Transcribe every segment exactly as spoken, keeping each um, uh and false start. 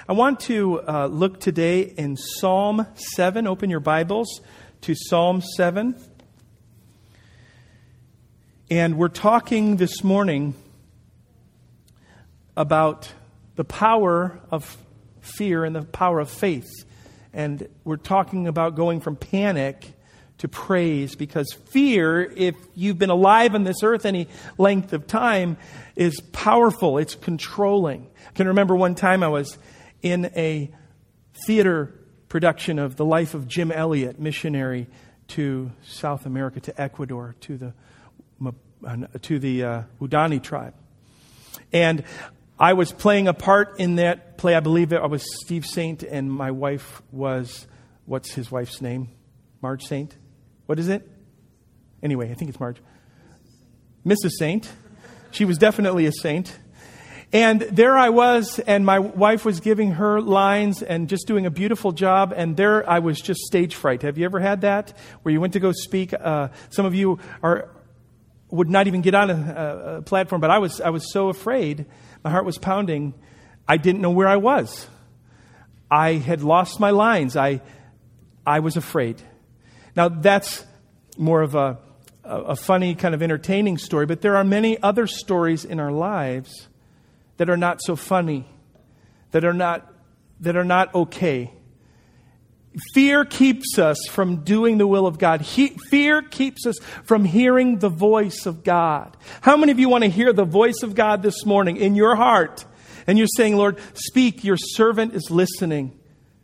I want to uh, look today in Psalm seven. Open your Bibles to Psalm seven. And we're talking this morning about the power of fear and the power of faith. And we're talking about going from panic to praise, because fear, if you've been alive on this earth any length of time, is powerful. It's controlling. I can remember one time I was in a theater production of the life of Jim Elliot, missionary to South America, to Ecuador, to the to the uh, Udani tribe. And I was playing a part in that play. I believe I was Steve Saint, and my wife was, what's his wife's name? Marge Saint? What is it? Anyway, I think it's Marge. Missus Saint. She was definitely a saint. And there I was, and my wife was giving her lines and just doing a beautiful job. And there I was just stage fright. Have you ever had that? Where you went to go speak? Uh, some of you are would not even get on a, a platform, but I was I was so afraid. My heart was pounding. I didn't know where I was. I had lost my lines. I I was afraid. Now, that's more of a, a funny kind of entertaining story, but there are many other stories in our lives that are not so funny, that are not that are not okay. Fear keeps us from doing the will of God. He, fear keeps us from hearing the voice of God. How many of you want to hear the voice of God this morning in your heart? And you're saying, Lord, speak, your servant is listening.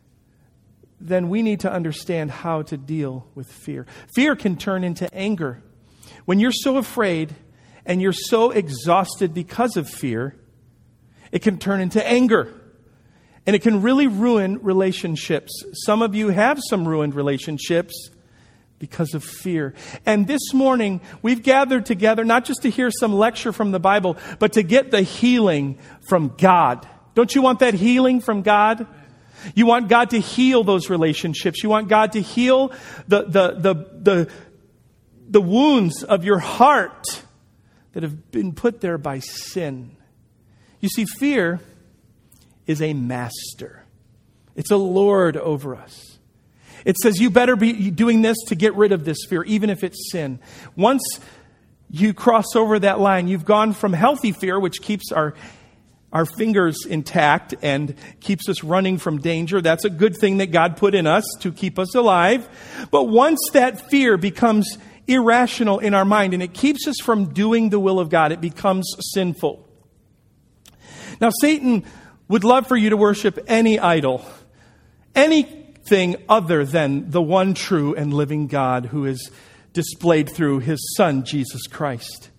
Then we need to understand how to deal with fear. Fear can turn into anger. When you're so afraid and you're so exhausted because of fear, it can turn into anger. And it can really ruin relationships. Some of you have some ruined relationships because of fear. And this morning, we've gathered together not just to hear some lecture from the Bible, but to get the healing from God. Don't you want that healing from God? You want God to heal those relationships. You want God to heal the, the, the, the, the wounds of your heart that have been put there by sin. You see, fear is a master. It's a lord over us. It says you better be doing this to get rid of this fear, even if it's sin. Once you cross over that line, you've gone from healthy fear, which keeps our our fingers intact and keeps us running from danger. That's a good thing that God put in us to keep us alive. But once that fear becomes irrational in our mind and it keeps us from doing the will of God, it becomes sinful. Now, Satan would love for you to worship any idol, anything other than the one true and living God who is displayed through his Son, Jesus Christ.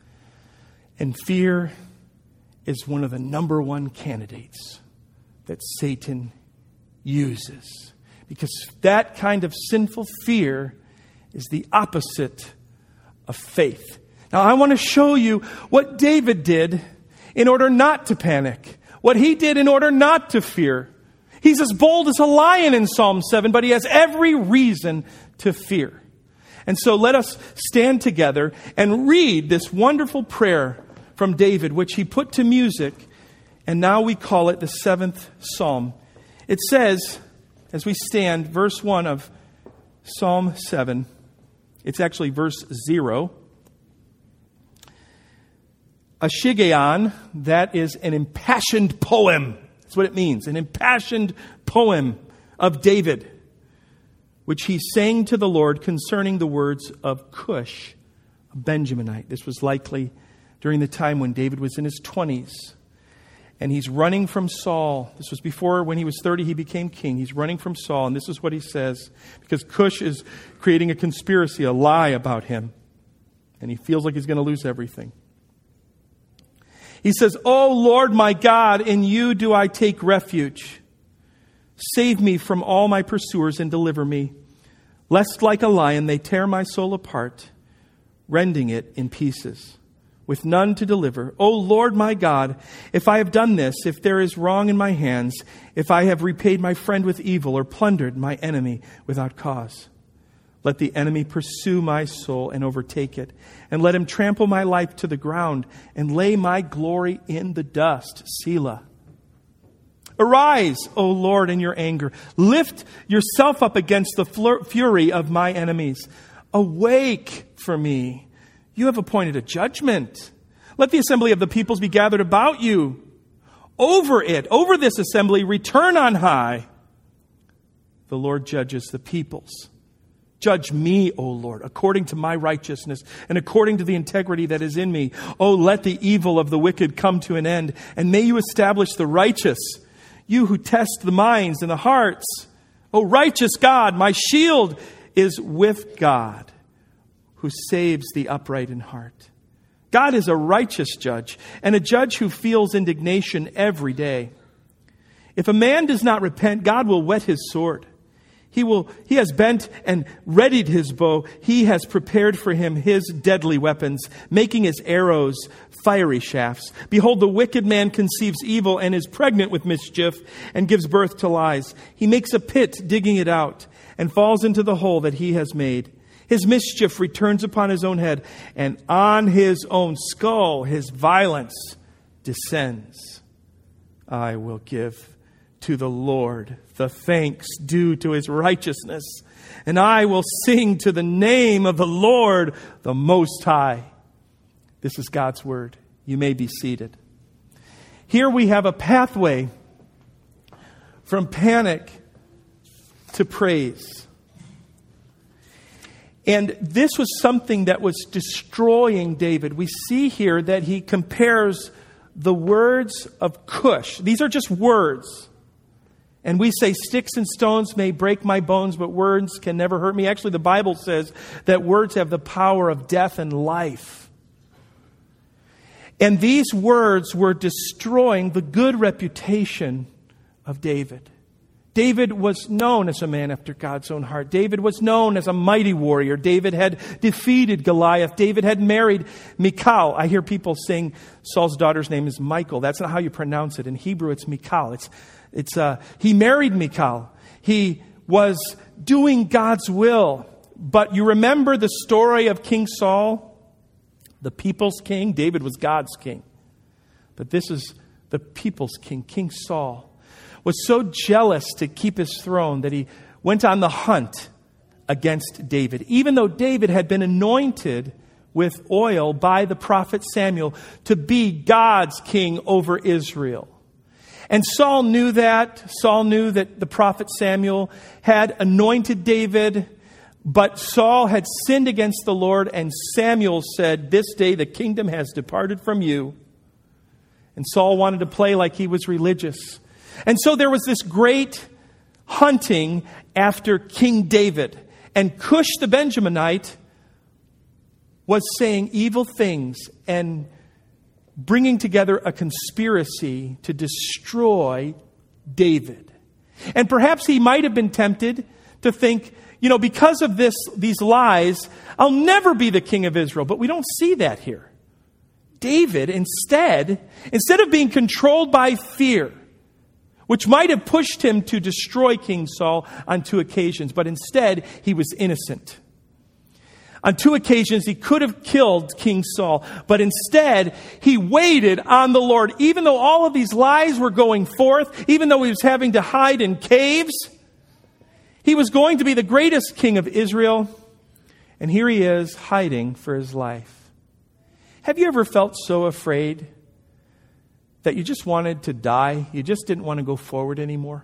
And fear is one of the number one candidates that Satan uses. Because that kind of sinful fear is the opposite of faith. Now, I want to show you what David did in order not to panic. What he did in order not to fear. He's as bold as a lion in Psalm seven, but he has every reason to fear. And so let us stand together and read this wonderful prayer from David, which he put to music, and now we call it the seventh Psalm. It says, as we stand, verse one of Psalm seven, it's actually verse zero. A shiggaion, that is an impassioned poem. That's what it means, an impassioned poem of David, which he sang to the Lord concerning the words of Cush, a Benjaminite. This was likely during the time when David was in his twenties. And he's running from Saul. This was before, when he was thirty, he became king. He's running from Saul. And this is what he says. Because Cush is creating a conspiracy, a lie about him. And he feels like he's going to lose everything. He says, "O Lord my God, in you do I take refuge. Save me from all my pursuers and deliver me. Lest like a lion they tear my soul apart, rending it in pieces, with none to deliver. O Lord my God, if I have done this, if there is wrong in my hands, if I have repaid my friend with evil or plundered my enemy without cause, let the enemy pursue my soul and overtake it, and let him trample my life to the ground and lay my glory in the dust." Selah. Arise, O Lord, in your anger. Lift yourself up against the flur- fury of my enemies. Awake for me. You have appointed a judgment. Let the assembly of the peoples be gathered about you. Over it, over this assembly, return on high. The Lord judges the peoples. Judge me, O Lord, according to my righteousness and according to the integrity that is in me. Oh, let the evil of the wicked come to an end, and may you establish the righteous, you who test the minds and the hearts. O righteous God, my shield is with God, who saves the upright in heart. God is a righteous judge, and a judge who feels indignation every day. If a man does not repent, God will whet his sword. He will. He has bent and readied his bow. He has prepared for him his deadly weapons, making his arrows fiery shafts. Behold, the wicked man conceives evil and is pregnant with mischief and gives birth to lies. He makes a pit, digging it out, and falls into the hole that he has made. His mischief returns upon his own head, and on his own skull his violence descends. I will give to the Lord the thanks due to his righteousness, and I will sing to the name of the Lord, the Most High. This is God's word. You may be seated. Here we have a pathway from panic to praise. And this was something that was destroying David. We see here that he compares the words of Cush. These are just words. And we say, sticks and stones may break my bones, but words can never hurt me. Actually, the Bible says that words have the power of death and life. And these words were destroying the good reputation of David. David was known as a man after God's own heart. David was known as a mighty warrior. David had defeated Goliath. David had married Michal. I hear people saying Saul's daughter's name is Michal. That's not how you pronounce it. In Hebrew, it's Michal. It's It's uh, he married Michal. He was doing God's will. But you remember the story of King Saul, the people's king. David was God's king. But this is the people's king. King Saul was so jealous to keep his throne that he went on the hunt against David. Even though David had been anointed with oil by the prophet Samuel to be God's king over Israel. And Saul knew that. Saul knew that the prophet Samuel had anointed David, but Saul had sinned against the Lord, and Samuel said, "This day the kingdom has departed from you." And Saul wanted to play like he was religious. And so there was this great hunting after King David. And Cush the Benjaminite was saying evil things and bringing together a conspiracy to destroy David. And perhaps he might have been tempted to think, you know, because of this, these lies, I'll never be the king of Israel. But we don't see that here. David, instead, instead of being controlled by fear, which might have pushed him to destroy King Saul on two occasions, but instead he was innocent. On two occasions, he could have killed King Saul, but instead, he waited on the Lord. Even though all of these lies were going forth, even though he was having to hide in caves, he was going to be the greatest king of Israel, and here he is hiding for his life. Have you ever felt so afraid that you just wanted to die? You just didn't want to go forward anymore?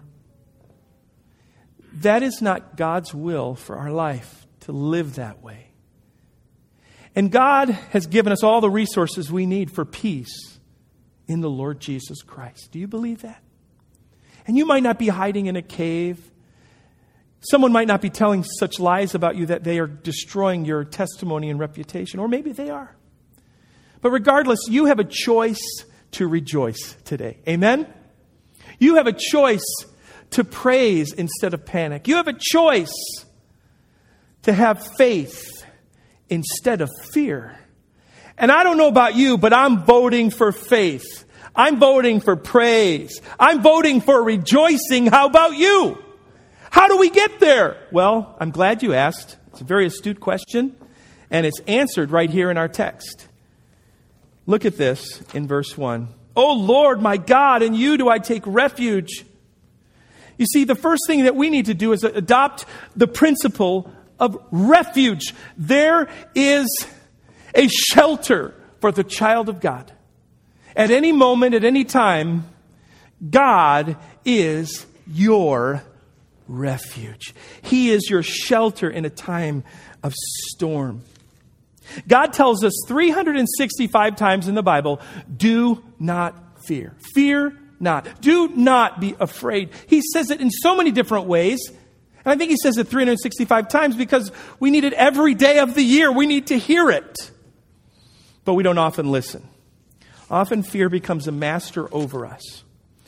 That is not God's will for our life, to live that way. And God has given us all the resources we need for peace in the Lord Jesus Christ. Do you believe that? And you might not be hiding in a cave. Someone might not be telling such lies about you that they are destroying your testimony and reputation. Or maybe they are. But regardless, you have a choice to rejoice today. Amen? You have a choice to praise instead of panic. You have a choice to have faith instead of fear. And I don't know about you, but I'm voting for faith. I'm voting for praise. I'm voting for rejoicing. How about you? How do we get there? Well, I'm glad you asked. It's a very astute question, and it's answered right here in our text. Look at this in verse one. "O Lord, my God, in you do I take refuge. You see, the first thing that we need to do is adopt the principle of refuge. There is a shelter for the child of God. At any moment, at any time, God is your refuge. He is your shelter in a time of storm. God tells us three hundred sixty-five times in the Bible, do not fear. Fear not. Do not be afraid. He says it in so many different ways. And I think he says it three hundred sixty-five times because we need it every day of the year. We need to hear it. But we don't often listen. Often fear becomes a master over us.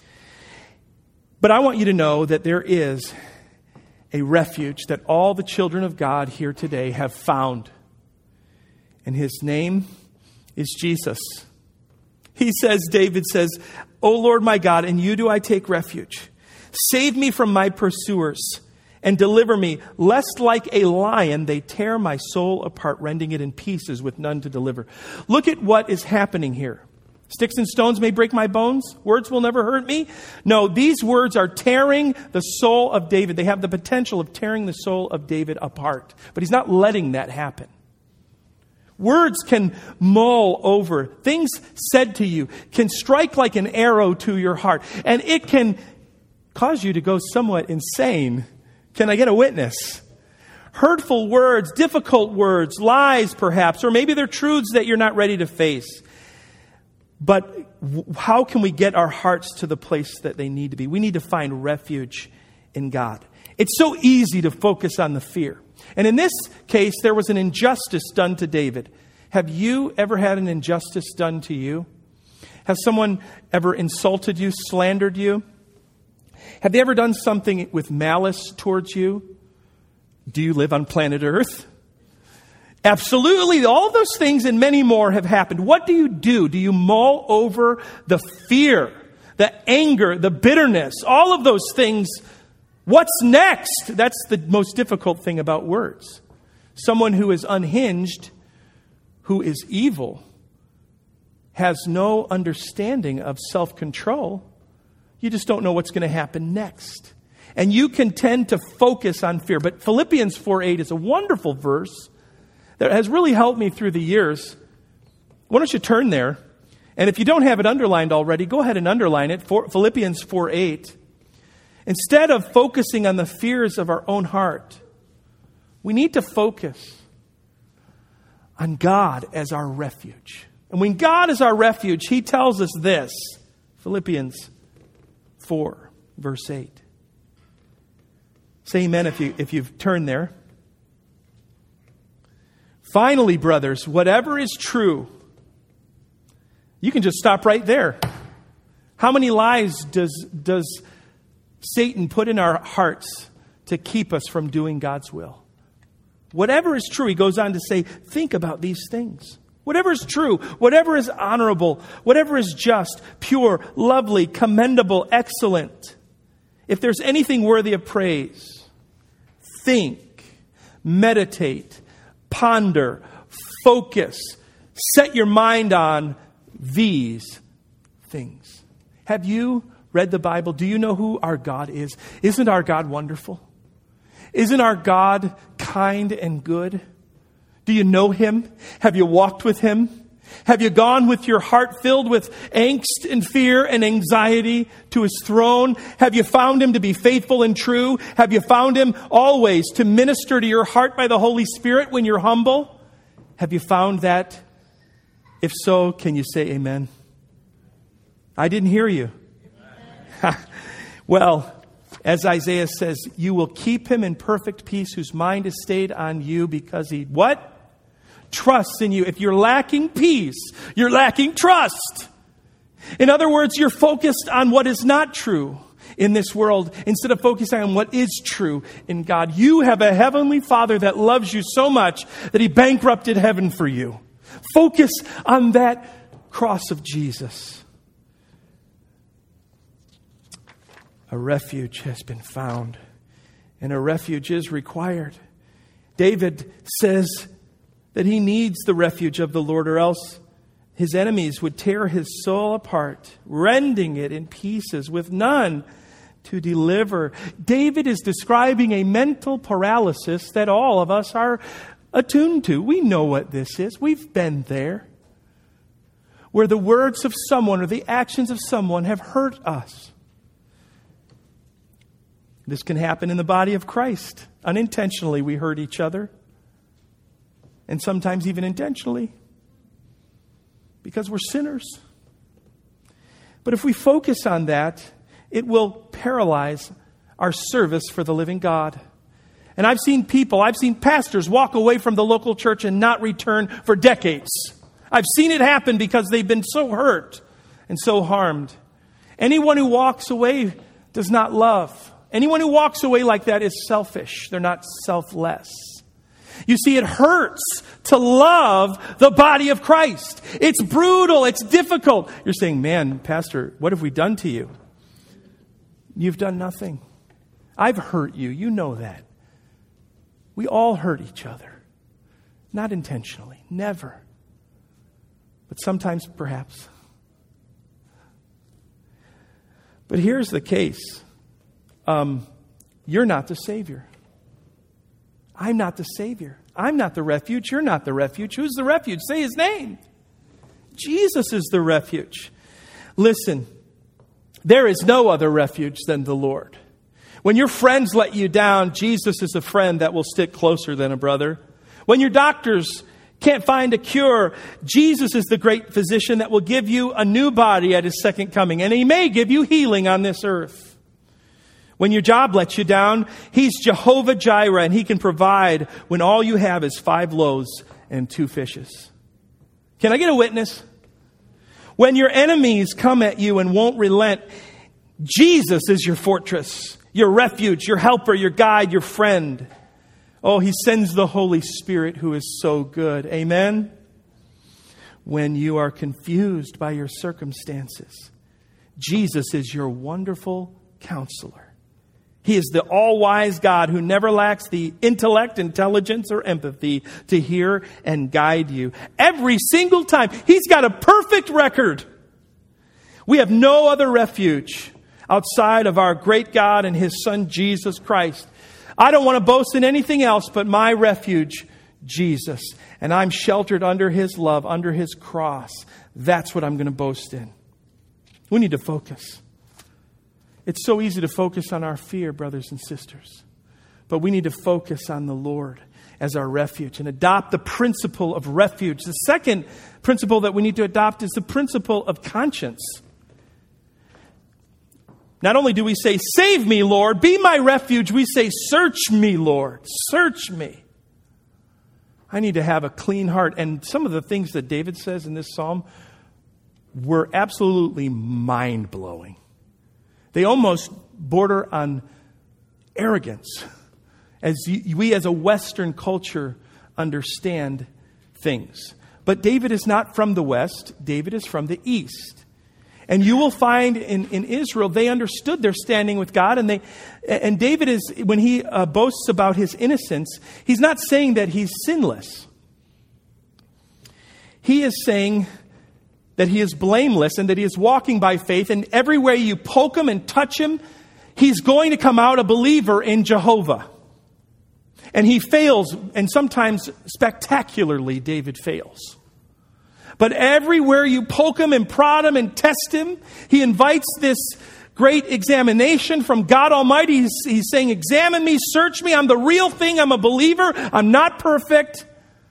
But I want you to know that there is a refuge that all the children of God here today have found. And his name is Jesus. He says, David says, O Lord my God, in you do I take refuge. Save me from my pursuers and deliver me, lest like a lion they tear my soul apart, rending it in pieces with none to deliver. Look at what is happening here. Sticks and stones may break my bones. Words will never hurt me. No, these words are tearing the soul of David. They have the potential of tearing the soul of David apart. But he's not letting that happen. Words can mull over. Things said to you can strike like an arrow to your heart. And it can cause you to go somewhat insane. Can I get a witness? Hurtful words, difficult words, lies perhaps, or maybe they're truths that you're not ready to face. But how can we get our hearts to the place that they need to be? We need to find refuge in God. It's so easy to focus on the fear. And in this case, there was an injustice done to David. Have you ever had an injustice done to you? Has someone ever insulted you, slandered you? Have they ever done something with malice towards you? Do you live on planet Earth? Absolutely. All those things and many more have happened. What do you do? Do you mull over the fear, the anger, the bitterness, all of those things? What's next? That's the most difficult thing about words. Someone who is unhinged, who is evil, has no understanding of self-control. You just don't know what's going to happen next. And you can tend to focus on fear. But Philippians four eight is a wonderful verse that has really helped me through the years. Why don't you turn there? And if you don't have it underlined already, go ahead and underline it. For Philippians four eight. Instead of focusing on the fears of our own heart, we need to focus on God as our refuge. And when God is our refuge, He tells us this. Philippians four, verse eight. Say amen if, you, if you've turned there. Finally, brothers, whatever is true, you can just stop right there. How many lies does, does Satan put in our hearts to keep us from doing God's will? Whatever is true, he goes on to say, think about these things. Whatever is true, whatever is honorable, whatever is just, pure, lovely, commendable, excellent. If there's anything worthy of praise, think, meditate, ponder, focus, set your mind on these things. Have you read the Bible? Do you know who our God is? Isn't our God wonderful? Isn't our God kind and good? Do you know Him? Have you walked with Him? Have you gone with your heart filled with angst and fear and anxiety to His throne? Have you found Him to be faithful and true? Have you found Him always to minister to your heart by the Holy Spirit when you're humble? Have you found that? If so, can you say amen? I didn't hear you. Well, as Isaiah says, you will keep him in perfect peace whose mind is stayed on you because he, what? Trusts in you. If you're lacking peace, you're lacking trust. In other words, you're focused on what is not true in this world instead of focusing on what is true in God. You have a heavenly Father that loves you so much that He bankrupted heaven for you. Focus on that cross of Jesus. A refuge has been found, and a refuge is required. David says that he needs the refuge of the Lord, or else his enemies would tear his soul apart, rending it in pieces with none to deliver. David is describing a mental paralysis that all of us are attuned to. We know what this is. We've been there. Where the words of someone or the actions of someone have hurt us. This can happen in the body of Christ. Unintentionally, we hurt each other. And sometimes even intentionally. Because we're sinners. But if we focus on that, it will paralyze our service for the living God. And I've seen people, I've seen pastors walk away from the local church and not return for decades. I've seen it happen because they've been so hurt and so harmed. Anyone who walks away does not love. Anyone who walks away like that is selfish. They're not selfless. You see, it hurts to love the body of Christ. It's brutal. It's difficult. You're saying, man, Pastor, what have we done to you? You've done nothing. I've hurt you. You know that. We all hurt each other. Not intentionally. Never. But sometimes, perhaps. But here's the case. Um, you're not the Savior. I'm not the Savior. I'm not the refuge. You're not the refuge. Who's the refuge? Say His name. Jesus is the refuge. Listen, there is no other refuge than the Lord. When your friends let you down, Jesus is a friend that will stick closer than a brother. When your doctors can't find a cure, Jesus is the great physician that will give you a new body at His second coming. And He may give you healing on this earth. When your job lets you down, He's Jehovah Jireh, and He can provide when all you have is five loaves and two fishes. Can I get a witness? When your enemies come at you and won't relent, Jesus is your fortress, your refuge, your helper, your guide, your friend. Oh, He sends the Holy Spirit who is so good. Amen? When you are confused by your circumstances, Jesus is your wonderful counselor. He is the all-wise God who never lacks the intellect, intelligence, or empathy to hear and guide you. Every single time. He's got a perfect record. We have no other refuge outside of our great God and His Son, Jesus Christ. I don't want to boast in anything else but my refuge, Jesus. And I'm sheltered under His love, under His cross. That's what I'm going to boast in. We need to focus. It's so easy to focus on our fear, brothers and sisters. But we need to focus on the Lord as our refuge and adopt the principle of refuge. The second principle that we need to adopt is the principle of conscience. Not only do we say, save me, Lord, be my refuge, we say, search me, Lord, search me. I need to have a clean heart. And some of the things that David says in this psalm were absolutely mind-blowing. They almost border on arrogance as we as a Western culture understand things. But David is not from the West. David is from the East. And you will find in, in Israel, they understood their standing with God. And they and David is, when he uh, boasts about his innocence, he's not saying that he's sinless. He is saying that he is blameless and that he is walking by faith. And everywhere you poke him and touch him, he's going to come out a believer in Jehovah. And he fails, and sometimes spectacularly, David fails. But everywhere you poke him and prod him and test him, he invites this great examination from God Almighty. He's, he's saying, examine me, search me. I'm the real thing. I'm a believer. I'm not perfect.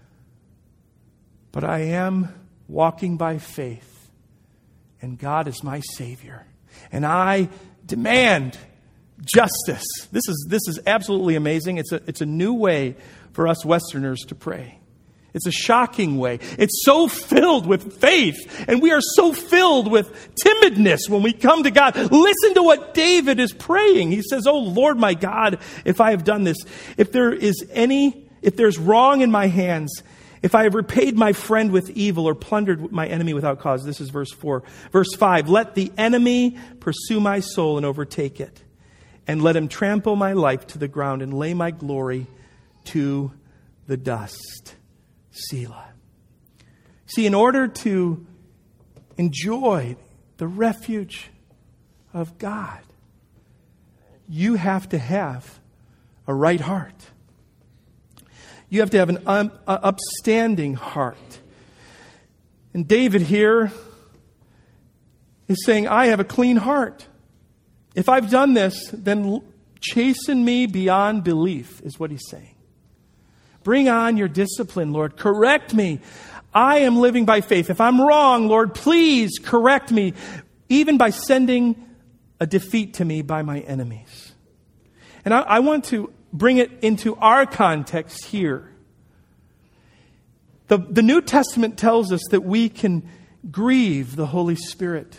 But I am walking by faith, and God is my Savior. And I demand justice. This is this is absolutely amazing. It's a it's a new way for us Westerners to pray. It's a shocking way. It's so filled with faith, and we are so filled with timidness when we come to God. Listen to what David is praying. He says, "Oh Lord, my God, if I have done this, if there is any, if there's wrong in my hands, if I have repaid my friend with evil or plundered my enemy without cause." This is verse four. Verse five, "Let the enemy pursue my soul and overtake it, and let him trample my life to the ground and lay my glory to the dust." Selah. See, in order to enjoy the refuge of God, you have to have a right heart. You have to have an um, uh, upstanding heart. And David here is saying, I have a clean heart. If I've done this, then chasten me beyond belief, is what he's saying. Bring on your discipline, Lord. Correct me. I am living by faith. If I'm wrong, Lord, please correct me, even by sending a defeat to me by my enemies. And I, I want to bring it into our context here. The, the New Testament tells us that we can grieve the Holy Spirit.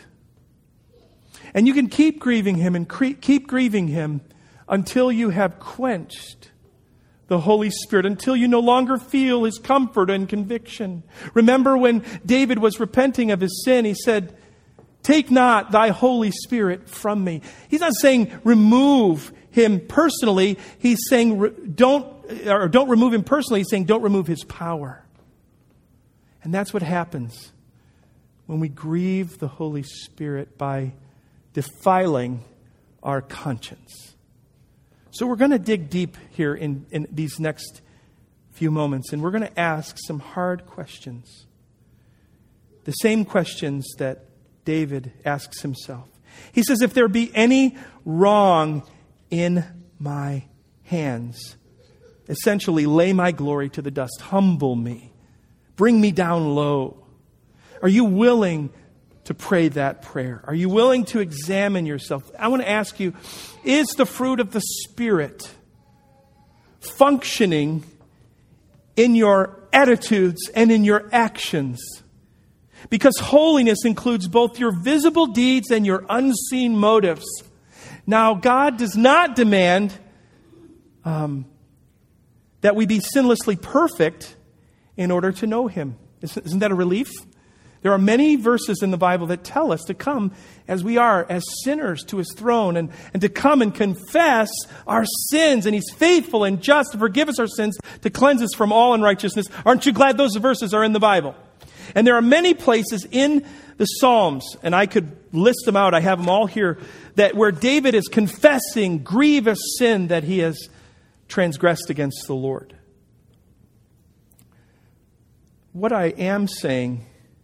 And you can keep grieving Him and cre- keep grieving Him until you have quenched the Holy Spirit, until you no longer feel His comfort and conviction. Remember when David was repenting of his sin, he said, take not thy Holy Spirit from me. He's not saying remove Him personally. He's saying don't, or don't remove Him personally. He's saying don't remove His power. And that's what happens when we grieve the Holy Spirit by defiling our conscience. So we're going to dig deep here in, in these next few moments, and we're going to ask some hard questions. The same questions that David asks himself. He says, if there be any wrong in my hands, essentially lay my glory to the dust, humble me, bring me down low. Are you willing to pray that prayer? Are you willing to examine yourself? I want to ask you, is the fruit of the Spirit functioning in your attitudes and in your actions? Because holiness includes both your visible deeds and your unseen motives. Now, God does not demand um, that we be sinlessly perfect in order to know Him. Isn't that a relief? There are many verses in the Bible that tell us to come as we are, as sinners, to His throne, and, and to come and confess our sins. And He's faithful and just to forgive us our sins, to cleanse us from all unrighteousness. Aren't you glad those verses are in the Bible? And there are many places in the Psalms, and I could list them out, I have them all here, that where David is confessing grievous sin that he has transgressed against the Lord. What I am saying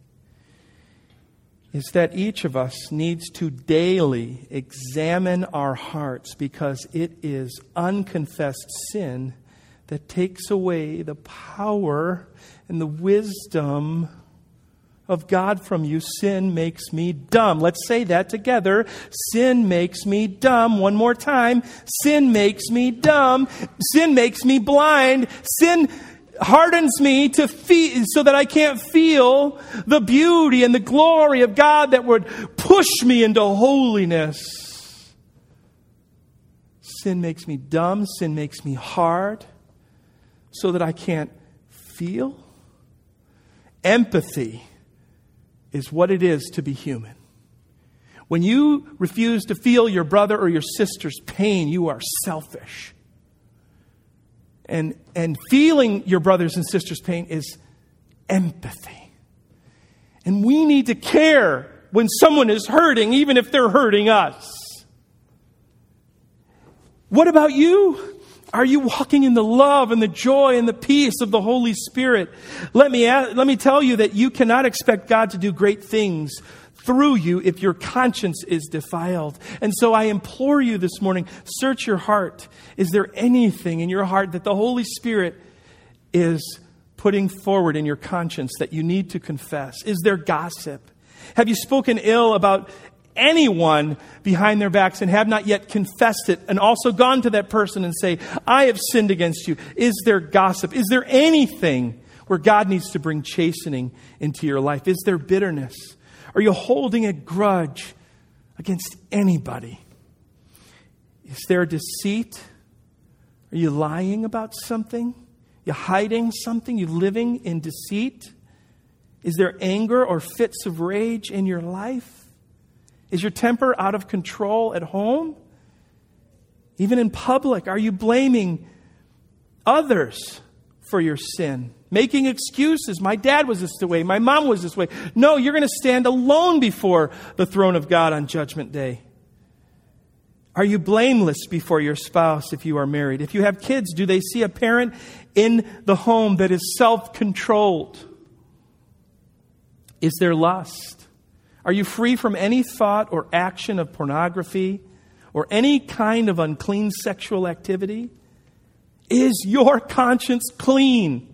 is that each of us needs to daily examine our hearts, because it is unconfessed sin that takes away the power and the wisdom of God from you. Sin makes me dumb. Let's say that together. Sin makes me dumb. One more time. Sin makes me dumb. Sin makes me blind. Sin hardens me to feel, so that I can't feel the beauty and the glory of God that would push me into holiness. Sin makes me dumb. Sin makes me hard so that I can't feel. Empathy is what it is to be human. When you refuse to feel your brother or your sister's pain, you are selfish. And, and feeling your brother's and sister's pain is empathy. And we need to care when someone is hurting, even if they're hurting us. What about you? Are you walking in the love and the joy and the peace of the Holy Spirit? Let me ask, let me tell you that you cannot expect God to do great things through you if your conscience is defiled. And so I implore you this morning, search your heart. Is there anything in your heart that the Holy Spirit is putting forward in your conscience that you need to confess? Is there gossip? Have you spoken ill about anyone behind their backs and have not yet confessed it, and also gone to that person and say, I have sinned against you? Is there gossip? Is there anything where God needs to bring chastening into your life? Is there bitterness? Are you holding a grudge against anybody? Is there deceit? Are you lying about something? You hiding something? You living in deceit? Is there anger or fits of rage in your life? Is your temper out of control at home? Even in public, are you blaming others for your sin? Making excuses. My dad was this way. My mom was this way. No, you're going to stand alone before the throne of God on Judgment Day. Are you blameless before your spouse if you are married? If you have kids, do they see a parent in the home that is self-controlled? Is there lust? Are you free from any thought or action of pornography or any kind of unclean sexual activity? Is your conscience clean?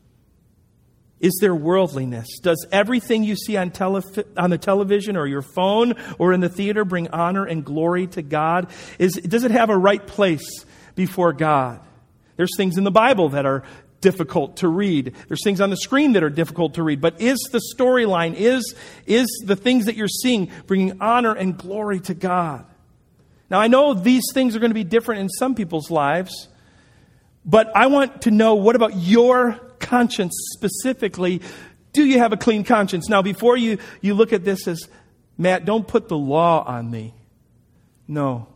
Is there worldliness? Does everything you see on, tele- on the television or your phone or in the theater bring honor and glory to God? Is, does it have a right place before God? There's things in the Bible that are difficult to read. There's things on the screen that are difficult to read. But is the storyline, is, is the things that you're seeing bringing honor and glory to God? Now, I know these things are going to be different in some people's lives, but I want to know, what about your conscience specifically? Do you have a clean conscience? Now, before you, you look at this as, Matt, don't put the law on me. No.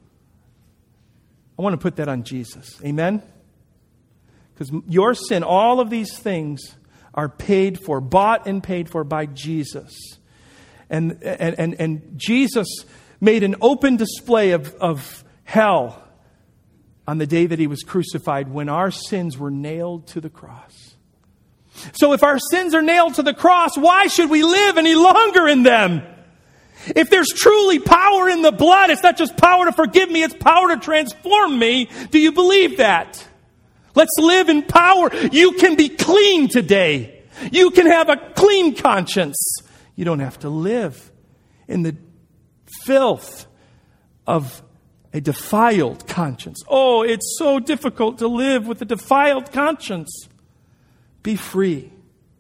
I want to put that on Jesus. Amen? Because your sin, all of these things are paid for, bought and paid for by Jesus. And, and, and, and Jesus made an open display of, of hell on the day that he was crucified, when our sins were nailed to the cross. So if our sins are nailed to the cross, why should we live any longer in them? If there's truly power in the blood, it's not just power to forgive me, it's power to transform me. Do you believe that? Let's live in power. You can be clean today. You can have a clean conscience. You don't have to live in the filth of a defiled conscience. Oh, it's so difficult to live with a defiled conscience. Be free.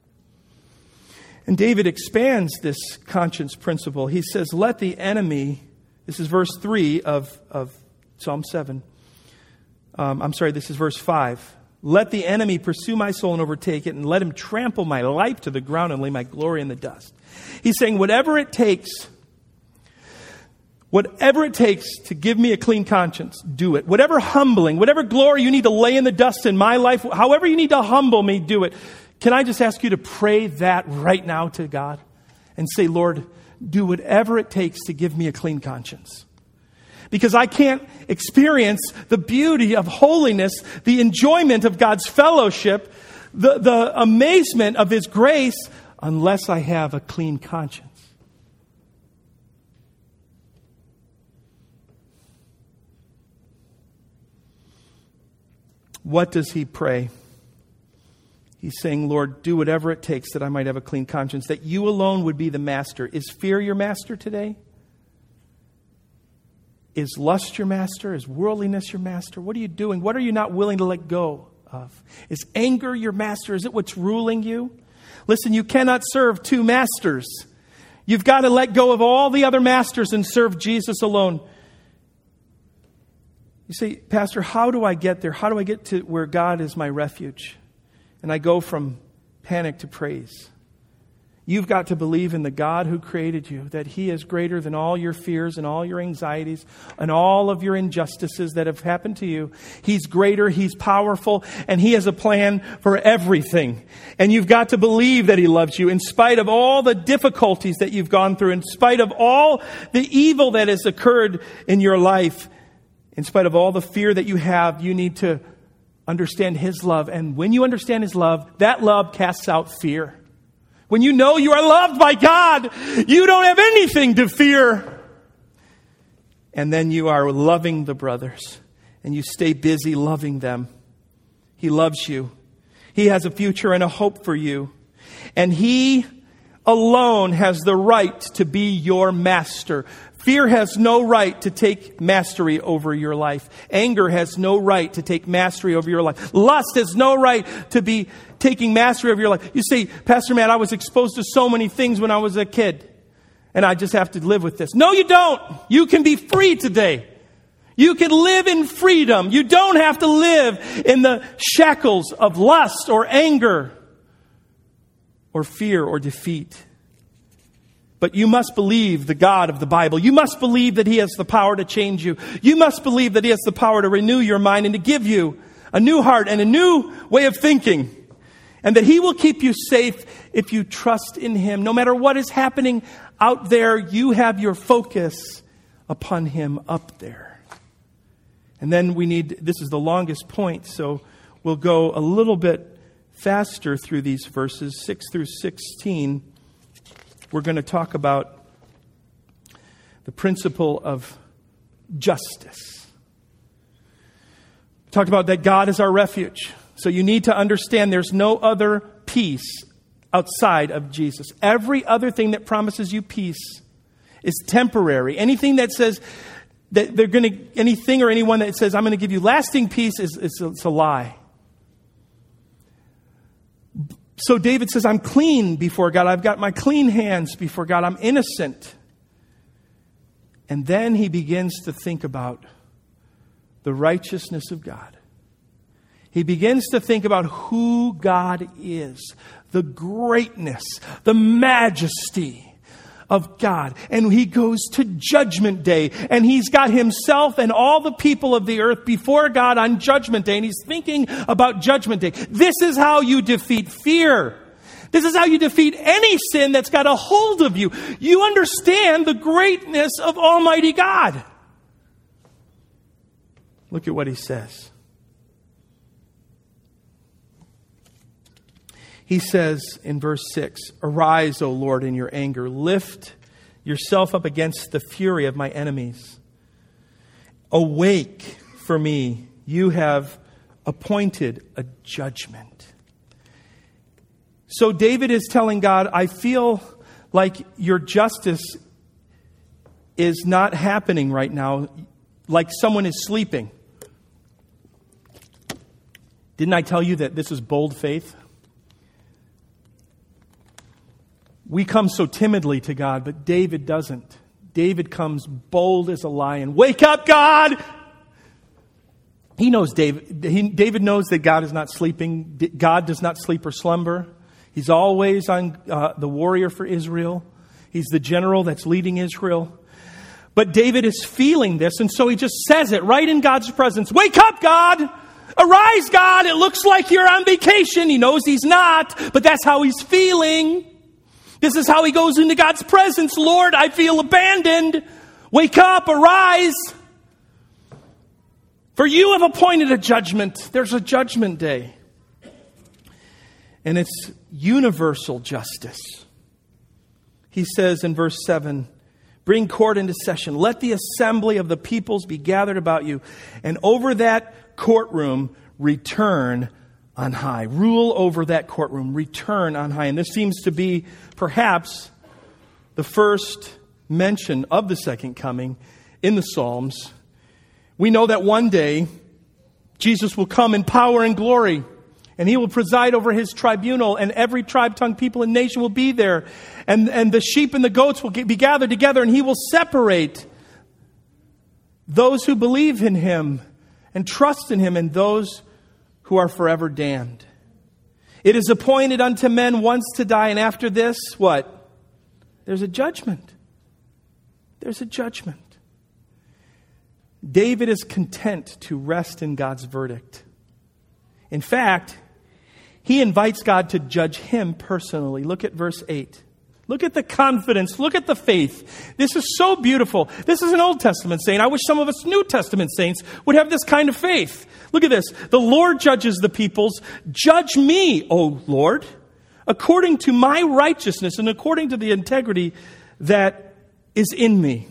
And David expands this conscience principle. He says, let the enemy, this is verse three of, of Psalm seven. Um, I'm sorry, this is verse five. Let the enemy pursue my soul and overtake it, and let him trample my life to the ground and lay my glory in the dust. He's saying, whatever it takes, Whatever it takes to give me a clean conscience, do it. Whatever humbling, whatever glory you need to lay in the dust in my life, however you need to humble me, do it. Can I just ask you to pray that right now to God and say, Lord, do whatever it takes to give me a clean conscience. Because I can't experience the beauty of holiness, the enjoyment of God's fellowship, the, the amazement of His grace, unless I have a clean conscience. What does he pray? He's saying, Lord, do whatever it takes that I might have a clean conscience, that you alone would be the master. Is fear your master today? Is lust your master? Is worldliness your master? What are you doing? What are you not willing to let go of? Is anger your master? Is it what's ruling you? Listen, you cannot serve two masters. You've got to let go of all the other masters and serve Jesus alone. You say, Pastor, how do I get there? How do I get to where God is my refuge? And I go from panic to praise. You've got to believe in the God who created you, that He is greater than all your fears and all your anxieties and all of your injustices that have happened to you. He's greater, He's powerful, and He has a plan for everything. And you've got to believe that He loves you in spite of all the difficulties that you've gone through, in spite of all the evil that has occurred in your life. In spite of all the fear that you have, you need to understand His love. And when you understand His love, that love casts out fear. When you know you are loved by God, you don't have anything to fear. And then you are loving the brothers, and you stay busy loving them. He loves you. He has a future and a hope for you. And He alone has the right to be your master. Fear has no right to take mastery over your life. Anger has no right to take mastery over your life. Lust has no right to be taking mastery over your life. You say, Pastor Matt, I was exposed to so many things when I was a kid, and I just have to live with this. No, you don't. You can be free today. You can live in freedom. You don't have to live in the shackles of lust or anger or fear or defeat. But you must believe the God of the Bible. You must believe that He has the power to change you. You must believe that He has the power to renew your mind and to give you a new heart and a new way of thinking. And that He will keep you safe if you trust in Him. No matter what is happening out there, you have your focus upon Him up there. And then we need, this is the longest point, so we'll go a little bit faster through these verses, six through sixteen. We're going to talk about the principle of justice. We talked about that God is our refuge. So you need to understand there's no other peace outside of Jesus. Every other thing that promises you peace is temporary. Anything that says that they're going to, anything or anyone that says, I'm going to give you lasting peace is, is it's a lie. So David says, I'm clean before God. I've got my clean hands before God. I'm innocent. And then he begins to think about the righteousness of God. He begins to think about who God is, the greatness, the majesty of God. And he goes to Judgment Day, and he's got himself and all the people of the earth before God on Judgment Day, and he's thinking about Judgment Day. This is how you defeat fear. This is how you defeat any sin that's got a hold of you. You understand the greatness of Almighty God. Look at what he says. He says in verse six, Arise, O Lord, in your anger. Lift yourself up against the fury of my enemies. Awake for me. You have appointed a judgment. So David is telling God, I feel like your justice is not happening right now, like someone is sleeping. Didn't I tell you that this is bold faith? We come so timidly to God, but David doesn't. David comes bold as a lion. Wake up, God! He knows David. He, David knows that God is not sleeping. God does not sleep or slumber. He's always on uh, the warrior for Israel. He's the general that's leading Israel. But David is feeling this, and so he just says it right in God's presence. Wake up, God! Arise, God! It looks like you're on vacation. He knows he's not, but that's how he's feeling. This is how he goes into God's presence. Lord, I feel abandoned. Wake up, arise. For you have appointed a judgment. There's a judgment day. And it's universal justice. He says in verse seven, Bring court into session. Let the assembly of the peoples be gathered about you. And over that courtroom, return on high. Rule over that courtroom. Return on high. And this seems to be perhaps the first mention of the second coming in the Psalms. We know that one day Jesus will come in power and glory, and he will preside over his tribunal, and every tribe, tongue, people, and nation will be there. And, and the sheep and the goats will be gathered together, and he will separate those who believe in him and trust in him and those who are forever damned. It is appointed unto men once to die, and after this, what? There's a judgment. There's a judgment. David is content to rest in God's verdict. In fact, he invites God to judge him personally. Look at verse eight. Look at the confidence. Look at the faith. This is so beautiful. This is an Old Testament saint. I wish some of us New Testament saints would have this kind of faith. Look at this. The Lord judges the peoples. Judge me, O Lord, according to my righteousness and according to the integrity that is in me.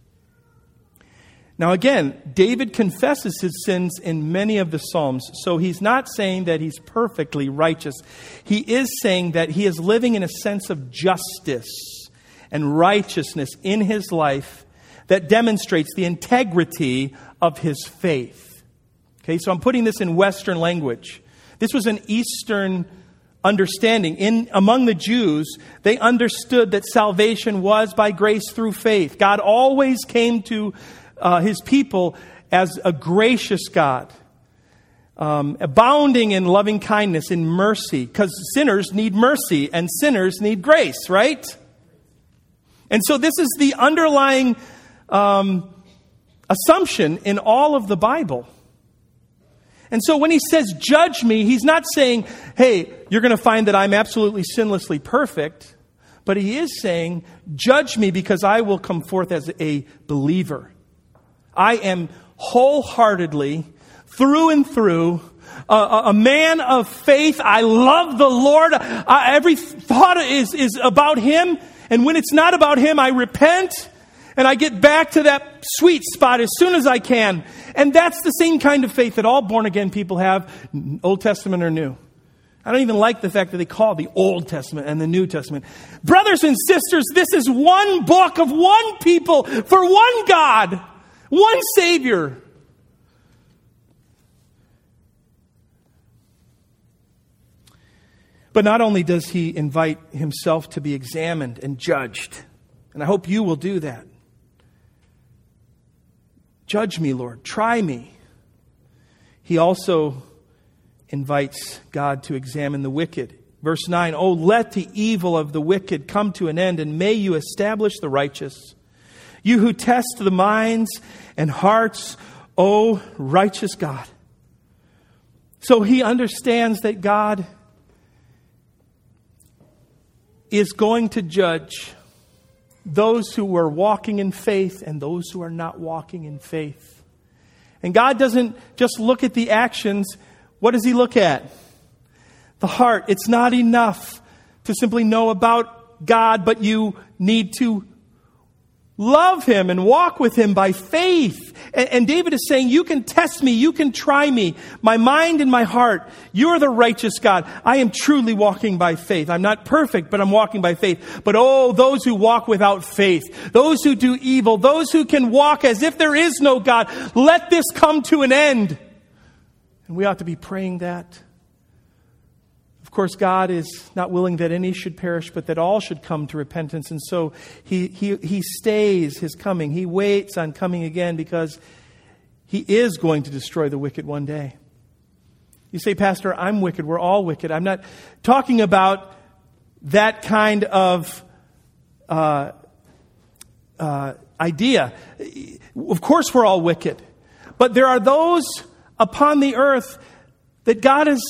Now again, David confesses his sins in many of the Psalms. So he's not saying that he's perfectly righteous. He is saying that he is living in a sense of justice and righteousness in his life that demonstrates the integrity of his faith. Okay, so I'm putting this in Western language. This was an Eastern understanding. In among the Jews, they understood that salvation was by grace through faith. God always came to uh, his people as a gracious God, um, abounding in loving kindness, in mercy, because sinners need mercy and sinners need grace, right? And so this is the underlying um, assumption in all of the Bible. And so when he says, judge me, he's not saying, hey, you're going to find that I'm absolutely sinlessly perfect. But he is saying, judge me because I will come forth as a believer. I am wholeheartedly, through and through, a, a, a man of faith. I love the Lord. I, every thought is, is about Him. And when it's not about Him, I repent and I get back to that sweet spot as soon as I can. And that's the same kind of faith that all born-again people have, Old Testament or New. I don't even like the fact that they call the Old Testament and the New Testament. Brothers and sisters, this is one book of one people for one God, one Savior. But not only does He invite Himself to be examined and judged, and I hope you will do that. Judge me, Lord. Try me. He also invites God to examine the wicked. Verse nine, oh, let the evil of the wicked come to an end, and may you establish the righteous. You who test the minds and hearts, O righteous God. So he understands that God is going to judge those who are walking in faith and those who are not walking in faith. And God doesn't just look at the actions. What does He look at? The heart. It's not enough to simply know about God, but you need to love Him and walk with Him by faith. And, and David is saying, you can test me, you can try me, my mind and my heart. You're the righteous God. I am truly walking by faith. I'm not perfect, but I'm walking by faith. But oh, those who walk without faith, those who do evil, those who can walk as if there is no God, let this come to an end. And we ought to be praying that. Of course, God is not willing that any should perish, but that all should come to repentance. And so he, he, he stays His coming. He waits on coming again because He is going to destroy the wicked one day. You say, Pastor, I'm wicked. We're all wicked. I'm not talking about that kind of uh, uh, idea. Of course, we're all wicked. But there are those upon the earth that God has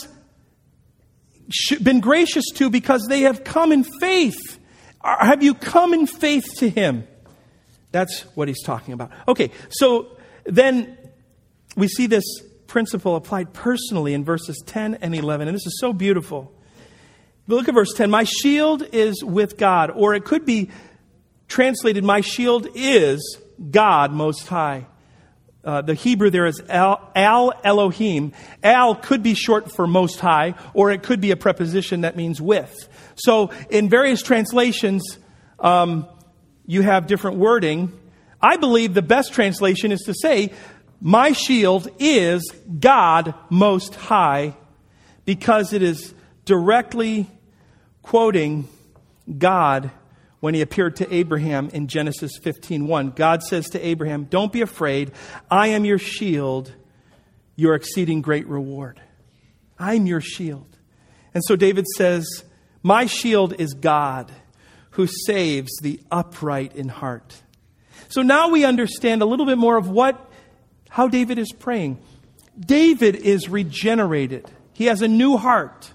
been gracious to because they have come in faith. Have you come in faith to Him? That's what he's talking about. Okay, so then we see this principle applied personally in verses ten and eleven. And this is so beautiful. Look at verse ten. My shield is with God. Or it could be translated, my shield is God Most High. Uh, the Hebrew there is Al, Al Elohim. Al could be short for Most High, or it could be a preposition that means with. So in various translations, um, you have different wording. I believe the best translation is to say, my shield is God Most High, because it is directly quoting God when He appeared to Abraham in Genesis fifteen one. God says to Abraham, don't be afraid. I am your shield, your exceeding great reward. I'm your shield. And so David says, my shield is God, who saves the upright in heart. So now we understand a little bit more of what, how David is praying. David is regenerated. He has a new heart.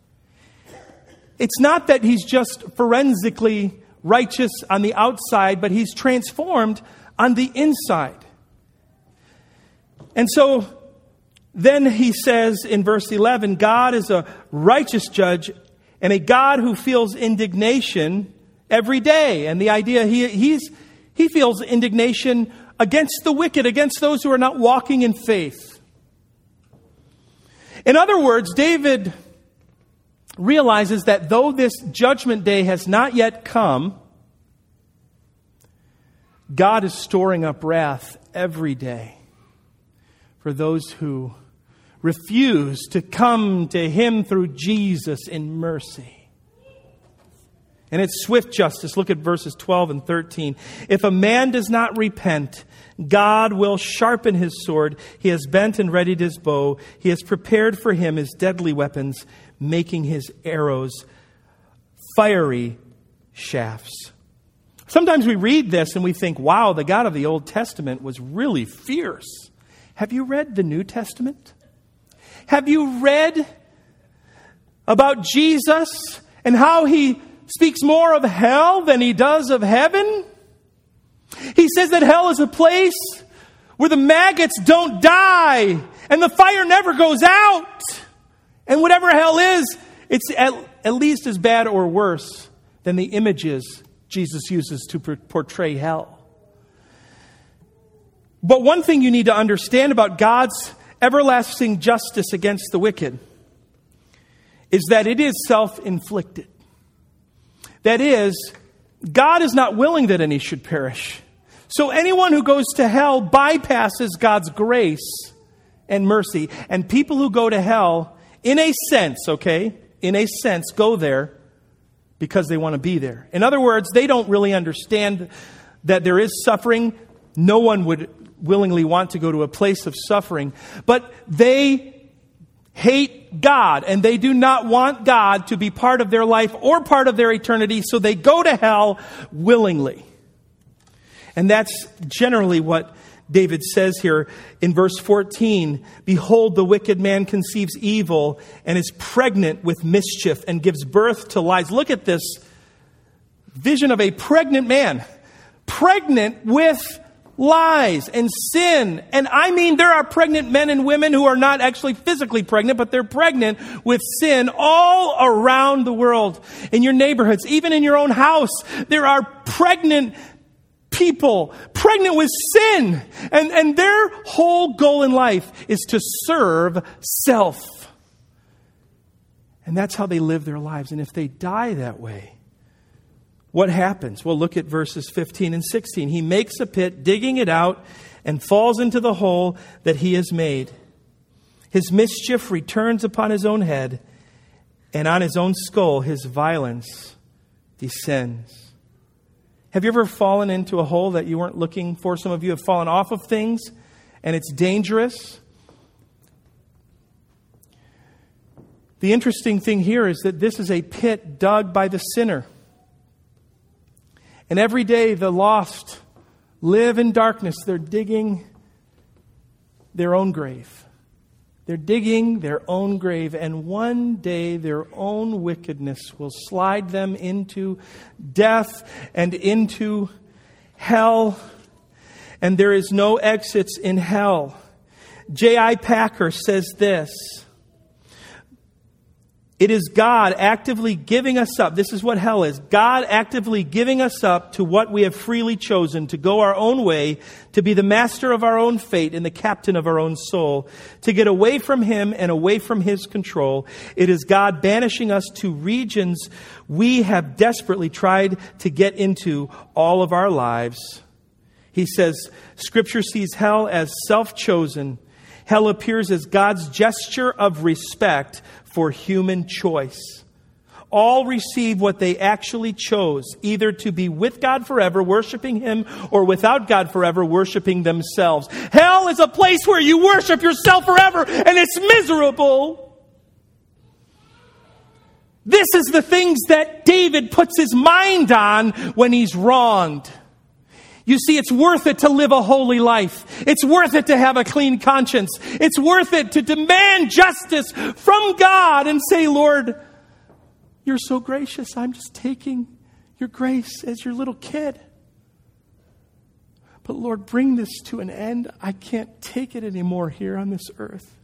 It's not that he's just forensically righteous on the outside, but he's transformed on the inside. And so then he says in verse eleven, God is a righteous judge and a God who feels indignation every day. And the idea, he, he's, he feels indignation against the wicked, against those who are not walking in faith. In other words, David realizes that though this judgment day has not yet come, God is storing up wrath every day for those who refuse to come to Him through Jesus in mercy. And it's swift justice. Look at verses twelve and thirteen. If a man does not repent, God will sharpen His sword. He has bent and readied His bow. He has prepared for him His deadly weapons, making his arrows fiery shafts. Sometimes we read this and we think, wow, the God of the Old Testament was really fierce. Have you read the New Testament? Have you read about Jesus and how He speaks more of hell than He does of heaven? He says that hell is a place where the maggots don't die and the fire never goes out. And whatever hell is, it's at, at least as bad or worse than the images Jesus uses to portray hell. But one thing you need to understand about God's everlasting justice against the wicked is that it is self-inflicted. That is, God is not willing that any should perish. So anyone who goes to hell bypasses God's grace and mercy. And people who go to hell, in a sense, okay, in a sense, go there because they want to be there. In other words, they don't really understand that there is suffering. No one would willingly want to go to a place of suffering. But they hate God, and they do not want God to be part of their life or part of their eternity, so they go to hell willingly. And that's generally what David says here in verse fourteen. Behold, the wicked man conceives evil and is pregnant with mischief and gives birth to lies. Look at this vision of a pregnant man. Pregnant with lies and sin. And I mean, there are pregnant men and women who are not actually physically pregnant, but they're pregnant with sin all around the world. In your neighborhoods, even in your own house, there are pregnant people, pregnant with sin. And, and their whole goal in life is to serve self. And that's how they live their lives. And if they die that way, what happens? Well, look at verses fifteen and sixteen. He makes a pit, digging it out, and falls into the hole that he has made. His mischief returns upon his own head, and on his own skull his violence descends. Have you ever fallen into a hole that you weren't looking for? Some of you have fallen off of things, and it's dangerous. The interesting thing here is that this is a pit dug by the sinner. And every day the lost live in darkness. They're digging their own grave. They're digging their own grave. And one day their own wickedness will slide them into death and into hell. And there is no exits in hell. J I Packer says this. It is God actively giving us up. This is what hell is. God actively giving us up to what we have freely chosen, to go our own way, to be the master of our own fate and the captain of our own soul, to get away from Him and away from His control. It is God banishing us to regions we have desperately tried to get into all of our lives. He says, Scripture sees hell as self-chosen. Hell appears as God's gesture of respect for human choice. All receive what they actually chose, either to be with God forever, worshiping Him, or without God forever, worshiping themselves. Hell is a place where you worship yourself forever, and it's miserable. This is the things that David puts his mind on when he's wronged. You see, it's worth it to live a holy life. It's worth it to have a clean conscience. It's worth it to demand justice from God and say, Lord, you're so gracious. I'm just taking your grace as your little kid. But Lord, bring this to an end. I can't take it anymore here on this earth.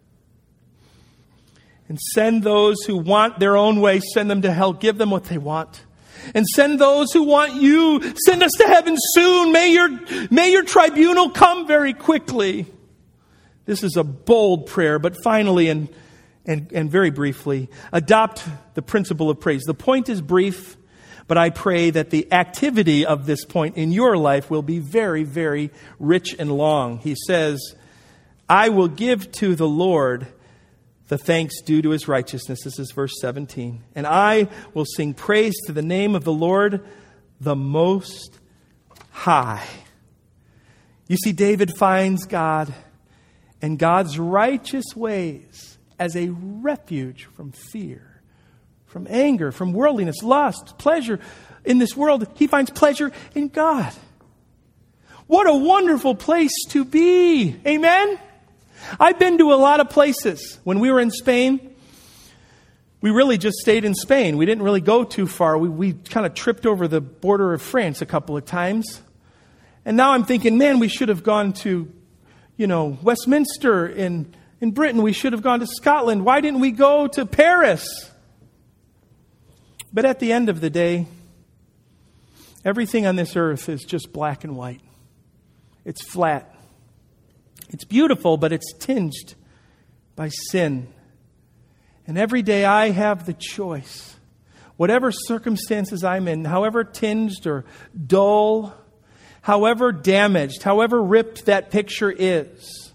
And send those who want their own way, send them to hell. Give them what they want. And send those who want you. Send us to heaven soon. May your, may your tribunal come very quickly. This is a bold prayer, but finally and, and, and very briefly, adopt the principle of praise. The point is brief, but I pray that the activity of this point in your life will be very, very rich and long. He says, I will give to the Lord the thanks due to His righteousness. This is verse seventeen. And I will sing praise to the name of the Lord, the Most High. You see, David finds God and God's righteous ways as a refuge from fear, from anger, from worldliness, lust, pleasure in this world. He finds pleasure in God. What a wonderful place to be. Amen? I've been to a lot of places. When we were in Spain, we really just stayed in Spain. We didn't really go too far. We, we kind of tripped over the border of France a couple of times. And now I'm thinking, man, we should have gone to you know, Westminster in, in Britain. We should have gone to Scotland. Why didn't we go to Paris? But at the end of the day, everything on this earth is just black and white. It's flat. It's beautiful, but it's tinged by sin. And every day I have the choice. Whatever circumstances I'm in, however tinged or dull, however damaged, however ripped that picture is,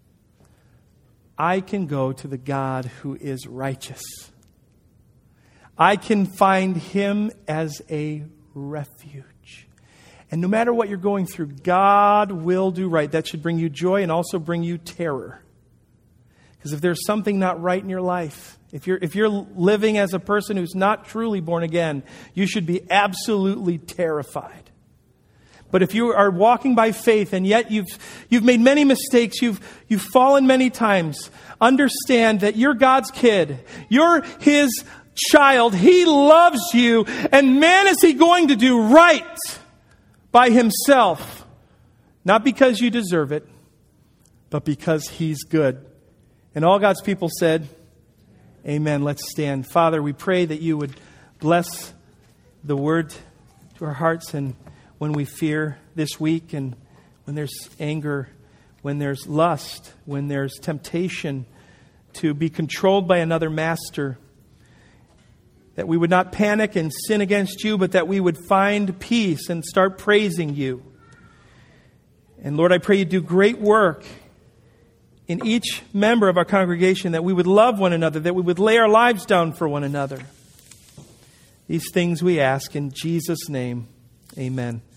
I can go to the God who is righteous. I can find Him as a refuge. And no matter what you're going through, God will do right. That should bring you joy and also bring you terror. Because if there's something not right in your life, if you're if you're living as a person who's not truly born again, you should be absolutely terrified. But if you are walking by faith and yet you've you've made many mistakes, you've you've fallen many times, understand that you're God's kid. You're His child. He loves you, and man, is He going to do right by Himself. Not because you deserve it, but because He's good. And all God's people said, amen. Let's stand. Father, we pray that you would bless the word to our hearts, and when we fear this week, and when there's anger, when there's lust, when there's temptation to be controlled by another master, that we would not panic and sin against you, but that we would find peace and start praising you. And Lord, I pray you do great work in each member of our congregation, that we would love one another, that we would lay our lives down for one another. These things we ask in Jesus' name. Amen.